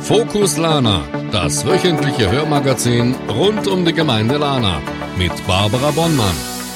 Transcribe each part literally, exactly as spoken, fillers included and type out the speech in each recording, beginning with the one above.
Fokus Lahna, das wöchentliche Hörmagazin rund um die Gemeinde Lahna mit Barbara Bonnmann.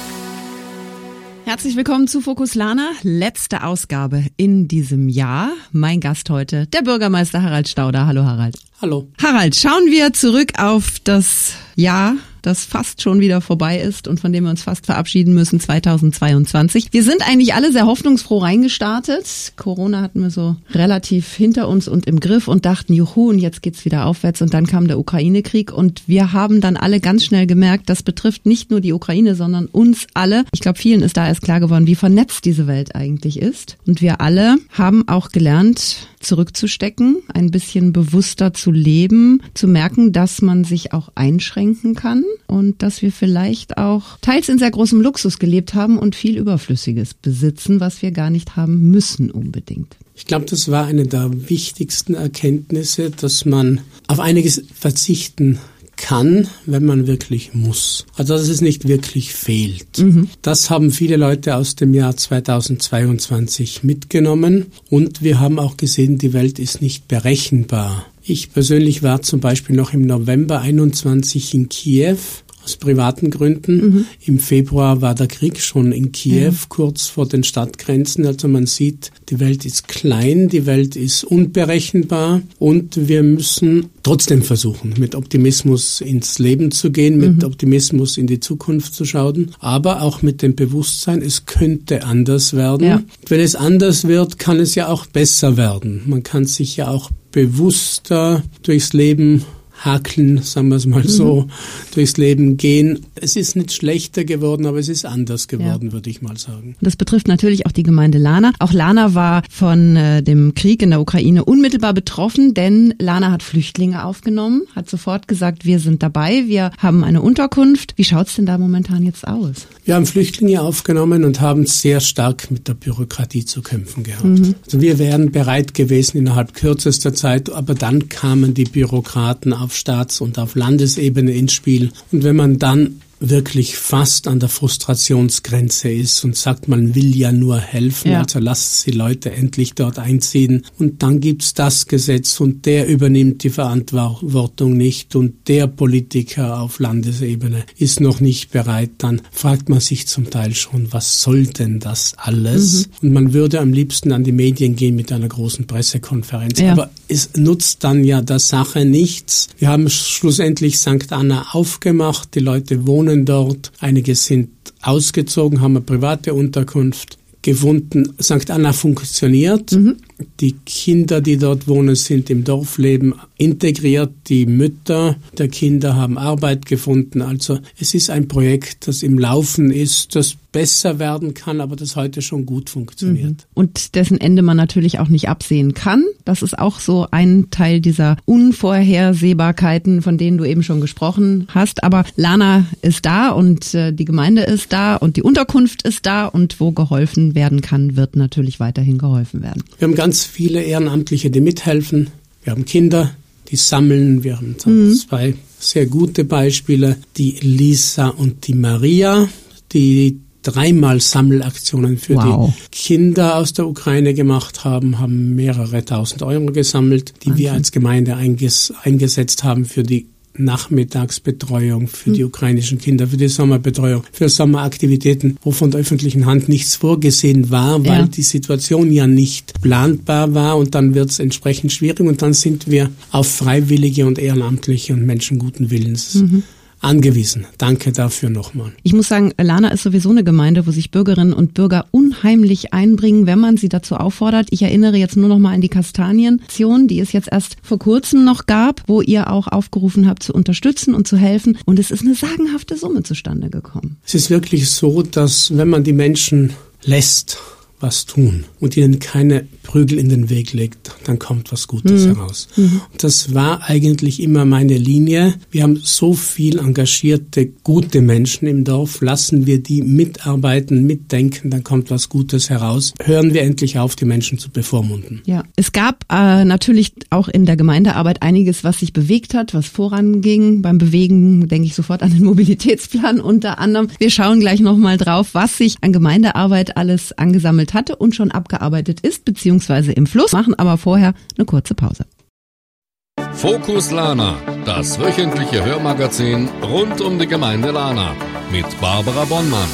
Herzlich willkommen zu Fokus Lahna, letzte Ausgabe in diesem Jahr. Mein Gast heute, der Bürgermeister Harald Stauder. Hallo Harald. Hallo. Harald, schauen wir zurück auf das Jahr, das fast schon wieder vorbei ist und von dem wir uns fast verabschieden müssen, zweitausendzweiundzwanzig. Wir sind eigentlich alle sehr hoffnungsfroh reingestartet. Corona hatten wir so relativ hinter uns und im Griff und dachten, juhu, und jetzt geht's wieder aufwärts. Und dann kam der Ukraine-Krieg und wir haben dann alle ganz schnell gemerkt, das betrifft nicht nur die Ukraine, sondern uns alle. Ich glaube, vielen ist da erst klar geworden, wie vernetzt diese Welt eigentlich ist. Und wir alle haben auch gelernt, zurückzustecken, ein bisschen bewusster zu leben, zu merken, dass man sich auch einschränken kann und dass wir vielleicht auch teils in sehr großem Luxus gelebt haben und viel Überflüssiges besitzen, was wir gar nicht haben müssen unbedingt. Ich glaube, das war eine der wichtigsten Erkenntnisse, dass man auf einiges verzichten kann, wenn man wirklich muss. Also dass es nicht wirklich fehlt. Mhm. Das haben viele Leute aus dem Jahr zweitausendzweiundzwanzig mitgenommen und wir haben auch gesehen, die Welt ist nicht berechenbar. Ich persönlich war zum Beispiel noch im November einundzwanzig in Kiew. Aus privaten Gründen. Mhm. Im Februar war der Krieg schon in Kiew, mhm. kurz vor den Stadtgrenzen. Also man sieht, die Welt ist klein, die Welt ist unberechenbar und wir müssen trotzdem versuchen, mit Optimismus ins Leben zu gehen, mit mhm. Optimismus in die Zukunft zu schauen, aber auch mit dem Bewusstsein, es könnte anders werden. Ja. Wenn es anders wird, kann es ja auch besser werden. Man kann sich ja auch bewusster durchs Leben hakeln, sagen wir es mal so, mhm. durchs Leben gehen. Es ist nicht schlechter geworden, aber es ist anders geworden, ja. würde ich mal sagen. Das betrifft natürlich auch die Gemeinde Lahna. Auch Lahna war von äh, dem Krieg in der Ukraine unmittelbar betroffen, denn Lahna hat Flüchtlinge aufgenommen, hat sofort gesagt, wir sind dabei, wir haben eine Unterkunft. Wie schaut's denn da momentan jetzt aus? Wir haben Flüchtlinge aufgenommen und haben sehr stark mit der Bürokratie zu kämpfen gehabt. Mhm. Also wir wären bereit gewesen innerhalb kürzester Zeit, aber dann kamen die Bürokraten auf Staats- und auf Landesebene ins Spiel. Und wenn man dann wirklich fast an der Frustrationsgrenze ist und sagt, man will ja nur helfen, ja. also lasst die Leute endlich dort einziehen. Und dann gibt's das Gesetz und der übernimmt die Verantwortung nicht und der Politiker auf Landesebene ist noch nicht bereit. Dann fragt man sich zum Teil schon, was soll denn das alles? Mhm. Und man würde am liebsten an die Medien gehen mit einer großen Pressekonferenz. Ja. Aber es nutzt dann ja der Sache nichts. Wir haben schlussendlich Sankt Anna aufgemacht, die Leute wohnen dort. Einige sind ausgezogen, haben eine private Unterkunft gefunden. Sankt Anna funktioniert. Mhm. Die Kinder, die dort wohnen, sind im Dorfleben integriert. Die Mütter der Kinder haben Arbeit gefunden. Also es ist ein Projekt, das im Laufen ist, das besser werden kann, aber das heute schon gut funktioniert. Und dessen Ende man natürlich auch nicht absehen kann. Das ist auch so ein Teil dieser Unvorhersehbarkeiten, von denen du eben schon gesprochen hast. Aber Lahna ist da und äh, die Gemeinde ist da und die Unterkunft ist da und wo geholfen werden kann, wird natürlich weiterhin geholfen werden. Wir haben ganz viele Ehrenamtliche, die mithelfen. Wir haben Kinder, die sammeln. Wir haben mhm. zwei sehr gute Beispiele, die Lisa und die Maria, die dreimal Sammelaktionen für wow. die Kinder aus der Ukraine gemacht haben, haben mehrere tausend Euro gesammelt, die Wahnsinn. wir als Gemeinde einges- eingesetzt haben für die Nachmittagsbetreuung für die ukrainischen Kinder, für die Sommerbetreuung, für Sommeraktivitäten, wo von der öffentlichen Hand nichts vorgesehen war, weil ja. die Situation ja nicht planbar war und dann wird es entsprechend schwierig und dann sind wir auf Freiwillige und Ehrenamtliche und Menschen guten Willens mhm. angewiesen. Danke dafür nochmal. Ich muss sagen, Lahna ist sowieso eine Gemeinde, wo sich Bürgerinnen und Bürger unheimlich einbringen, wenn man sie dazu auffordert. Ich erinnere jetzt nur noch mal an die Kastanienaktion, die es jetzt erst vor kurzem noch gab, wo ihr auch aufgerufen habt zu unterstützen und zu helfen. Und es ist eine sagenhafte Summe zustande gekommen. Es ist wirklich so, dass wenn man die Menschen lässt, was tun und ihnen keine Prügel in den Weg legt, dann kommt was Gutes mhm. heraus. Mhm. Und das war eigentlich immer meine Linie. Wir haben so viel engagierte, gute Menschen im Dorf. Lassen wir die mitarbeiten, mitdenken, dann kommt was Gutes heraus. Hören wir endlich auf, die Menschen zu bevormunden. Ja, es gab äh, natürlich auch in der Gemeindearbeit einiges, was sich bewegt hat, was voranging. Beim Bewegen denke ich sofort an den Mobilitätsplan unter anderem. Wir schauen gleich nochmal drauf, was sich an Gemeindearbeit alles angesammelt hatte und schon abgearbeitet ist, beziehungsweise im Fluss, machen aber vorher eine kurze Pause. Fokus Lana, das wöchentliche Hörmagazin rund um die Gemeinde Lana mit Barbara Bonnmann.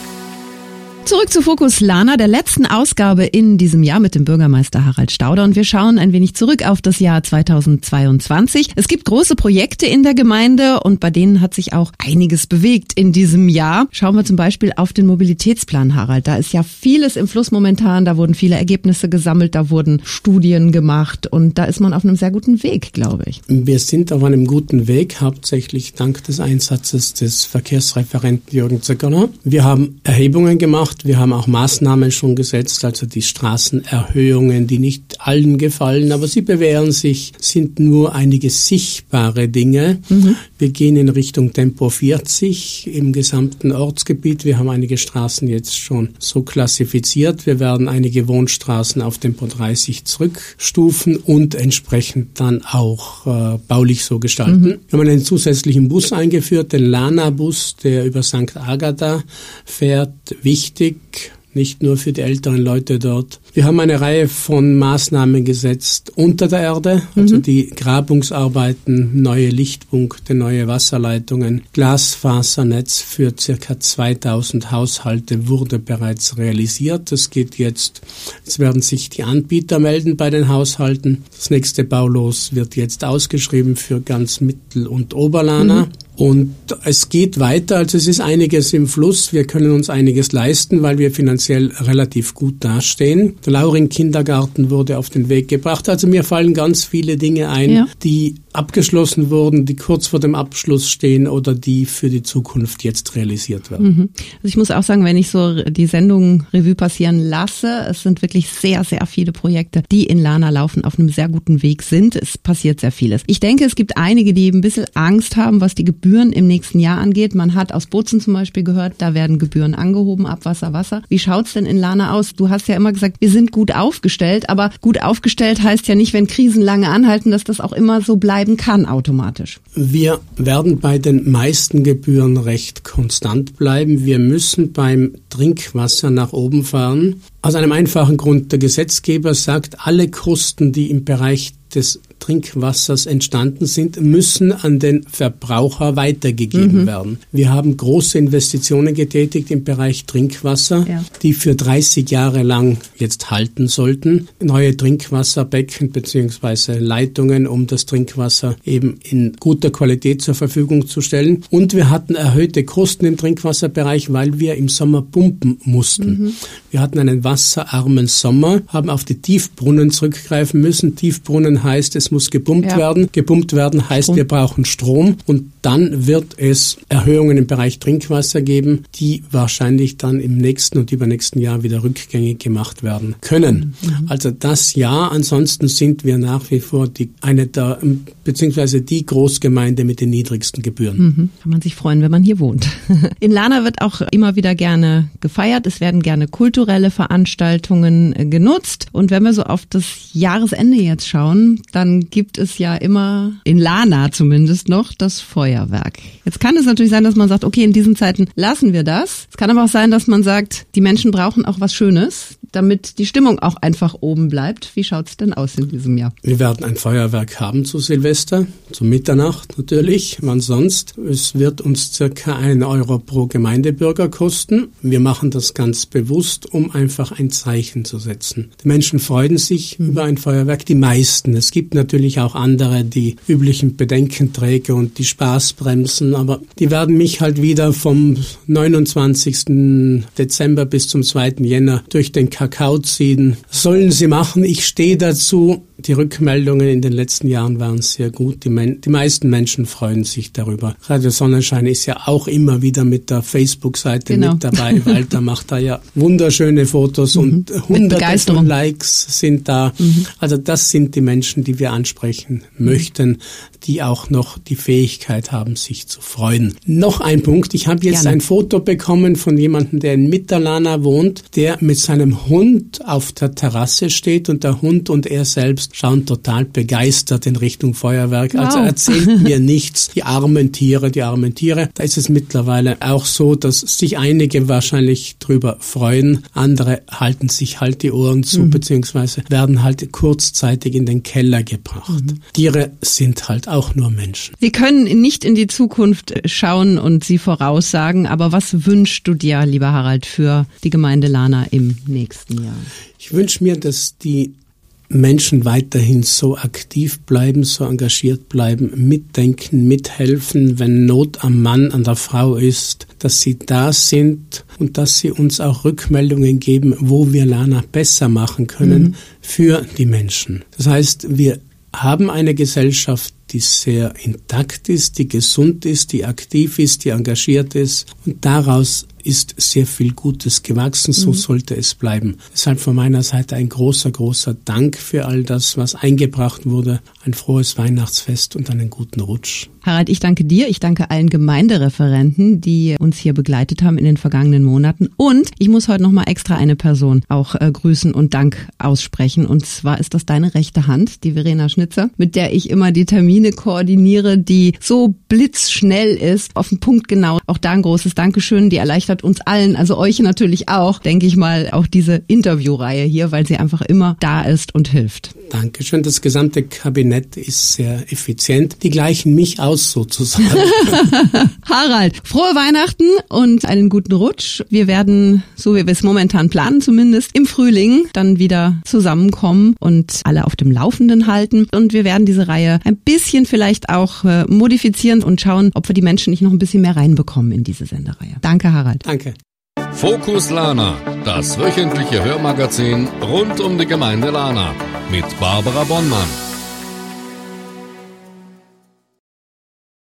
Zurück zu Fokus Lana, der letzten Ausgabe in diesem Jahr mit dem Bürgermeister Harald Stauder, und wir schauen ein wenig zurück auf das Jahr zweitausendzweiundzwanzig. Es gibt große Projekte in der Gemeinde und bei denen hat sich auch einiges bewegt in diesem Jahr. Schauen wir zum Beispiel auf den Mobilitätsplan, Harald. Da ist ja vieles im Fluss momentan, da wurden viele Ergebnisse gesammelt, da wurden Studien gemacht und da ist man auf einem sehr guten Weg, glaube ich. Wir sind auf einem guten Weg, hauptsächlich dank des Einsatzes des Verkehrsreferenten Jürgen Zickerler. Wir haben Erhebungen gemacht. Wir haben auch Maßnahmen schon gesetzt, also die Straßenerhöhungen, die nicht allen gefallen, aber sie bewähren sich, sind nur einige sichtbare Dinge. Mhm. Wir gehen in Richtung Tempo vierzig im gesamten Ortsgebiet. Wir haben einige Straßen jetzt schon so klassifiziert. Wir werden einige Wohnstraßen auf Tempo dreißig zurückstufen und entsprechend dann auch äh, baulich so gestalten. Mhm. Wir haben einen zusätzlichen Bus eingeführt, den Lana-Bus, der über Sankt Agatha fährt. Wichtig, nicht nur für die älteren Leute dort. Wir haben eine Reihe von Maßnahmen gesetzt unter der Erde, also mhm. die Grabungsarbeiten, neue Lichtpunkte, neue Wasserleitungen, Glasfasernetz für circa zweitausend Haushalte wurde bereits realisiert. Das geht jetzt, jetzt werden sich die Anbieter melden bei den Haushalten. Das nächste Baulos wird jetzt ausgeschrieben für ganz Mittel- und Oberlana. Mhm. Und es geht weiter, also es ist einiges im Fluss. Wir können uns einiges leisten, weil wir finanziell relativ gut dastehen. Der Lauring-Kindergarten wurde auf den Weg gebracht. Also mir fallen ganz viele Dinge ein, ja. die abgeschlossen wurden, die kurz vor dem Abschluss stehen oder die für die Zukunft jetzt realisiert werden. Mhm. Also ich muss auch sagen, wenn ich so die Sendung Revue passieren lasse, es sind wirklich sehr, sehr viele Projekte, die in Lana laufen, auf einem sehr guten Weg sind. Es passiert sehr vieles. Ich denke, es gibt einige, die ein bisschen Angst haben, was die Gebühren im nächsten Jahr angeht. Man hat aus Bozen zum Beispiel gehört, da werden Gebühren angehoben, Abwasser, Wasser. Wie schaut's denn in Lana aus? Du hast ja immer gesagt, wir sind gut aufgestellt, aber gut aufgestellt heißt ja nicht, wenn Krisen lange anhalten, dass das auch immer so bleiben kann automatisch. Wir werden bei den meisten Gebühren recht konstant bleiben. Wir müssen beim Trinkwasser nach oben fahren. Aus einem einfachen Grund, der Gesetzgeber sagt, alle Kosten, die im Bereich des Trinkwassers entstanden sind, müssen an den Verbraucher weitergegeben mhm. werden. Wir haben große Investitionen getätigt im Bereich Trinkwasser, ja. die für dreißig Jahre lang jetzt halten sollten. Neue Trinkwasserbecken bzw. Leitungen, um das Trinkwasser eben in guter Qualität zur Verfügung zu stellen. Und wir hatten erhöhte Kosten im Trinkwasserbereich, weil wir im Sommer pumpen mussten. Mhm. Wir hatten einen wasserarmen Sommer, haben auf die Tiefbrunnen zurückgreifen müssen. Tiefbrunnen heißt, es muss gepumpt ja. werden. Gepumpt werden heißt, Strom. Wir brauchen Strom. Und dann wird es Erhöhungen im Bereich Trinkwasser geben, die wahrscheinlich dann im nächsten und übernächsten Jahr wieder rückgängig gemacht werden können. Mhm. Also das Jahr. Ansonsten sind wir nach wie vor die, eine der, beziehungsweise die Großgemeinde mit den niedrigsten Gebühren. Mhm. Kann man sich freuen, wenn man hier wohnt. In Lana wird auch immer wieder gerne gefeiert. Es werden gerne kulturelle Veranstaltungen genutzt. Und wenn wir so auf das Jahresende jetzt schauen, dann gibt es ja immer, in Lana zumindest noch, das Feuerwerk. Jetzt kann es natürlich sein, dass man sagt, okay, in diesen Zeiten lassen wir das. Es kann aber auch sein, dass man sagt, die Menschen brauchen auch was Schönes, damit die Stimmung auch einfach oben bleibt. Wie schaut's denn aus in diesem Jahr? Wir werden ein Feuerwerk haben zu Silvester, zu Mitternacht natürlich, wann sonst. Es wird uns circa ein Euro pro Gemeindebürger kosten. Wir machen das ganz bewusst, um einfach ein Zeichen zu setzen. Die Menschen freuen sich mhm. über ein Feuerwerk, die meisten. Es gibt natürlich auch andere, die üblichen Bedenkenträger und die Spaßbremsen, aber die werden mich halt wieder vom neunundzwanzigsten Dezember bis zum zweiten Jänner durch den Kakao ziehen. Sollen sie machen, ich stehe dazu. Die Rückmeldungen in den letzten Jahren waren sehr gut. Die, Men- die meisten Menschen freuen sich darüber. Radio Sonnenschein ist ja auch immer wieder mit der Facebook-Seite genau. mit dabei. Walter macht da ja wunderschöne Fotos mhm. und hunderte von Likes sind da. Mhm. Also das sind die Menschen, die wir ansprechen möchten, die auch noch die Fähigkeit haben, sich zu freuen. Noch ein Punkt. Ich habe jetzt Gerne. ein Foto bekommen von jemandem, der in Mitterlana wohnt, der mit seinem Hund auf der Terrasse steht und der Hund und er selbst raus, schauen total begeistert in Richtung Feuerwerk. Wow. Also erzählt mir nichts. Die armen Tiere, die armen Tiere. Da ist es mittlerweile auch so, dass sich einige wahrscheinlich drüber freuen. Andere halten sich halt die Ohren zu, mhm. beziehungsweise werden halt kurzzeitig in den Keller gebracht. Mhm. Tiere sind halt auch nur Menschen. Wir können nicht in die Zukunft schauen und sie voraussagen, aber was wünschst du dir, lieber Harald, für die Gemeinde Lahna im nächsten Jahr? Ich wünsche mir, dass die Menschen weiterhin so aktiv bleiben, so engagiert bleiben, mitdenken, mithelfen, wenn Not am Mann, an der Frau ist, dass sie da sind und dass sie uns auch Rückmeldungen geben, wo wir Lahna besser machen können mhm. für die Menschen. Das heißt, wir haben eine Gesellschaft, die sehr intakt ist, die gesund ist, die aktiv ist, die engagiert ist und daraus ist sehr viel Gutes gewachsen, so mhm. sollte es bleiben. Deshalb von meiner Seite ein großer, großer Dank für all das, was eingebracht wurde. Ein frohes Weihnachtsfest und einen guten Rutsch. Harald, ich danke dir. Ich danke allen Gemeindereferenten, die uns hier begleitet haben in den vergangenen Monaten. Und ich muss heute nochmal extra eine Person auch äh, grüßen und Dank aussprechen. Und zwar ist das deine rechte Hand, die Verena Schnitzer, mit der ich immer die Termine koordiniere, die so blitzschnell ist, auf den Punkt genau. Auch da ein großes Dankeschön. Die erleichtert uns allen, also euch natürlich auch, denke ich mal, auch diese Interviewreihe hier, weil sie einfach immer da ist und hilft. Dankeschön. Das gesamte Kabinett ist sehr effizient. Die gleichen mich aus sozusagen. Harald, frohe Weihnachten und einen guten Rutsch. Wir werden, so wie wir es momentan planen zumindest, im Frühling dann wieder zusammenkommen und alle auf dem Laufenden halten. Und wir werden diese Reihe ein bisschen vielleicht auch äh, modifizieren und schauen, ob wir die Menschen nicht noch ein bisschen mehr reinbekommen in diese Sendereihe. Danke, Harald. Danke. Fokus Lahna, das wöchentliche Hörmagazin rund um die Gemeinde Lahna mit Barbara Bonnmann.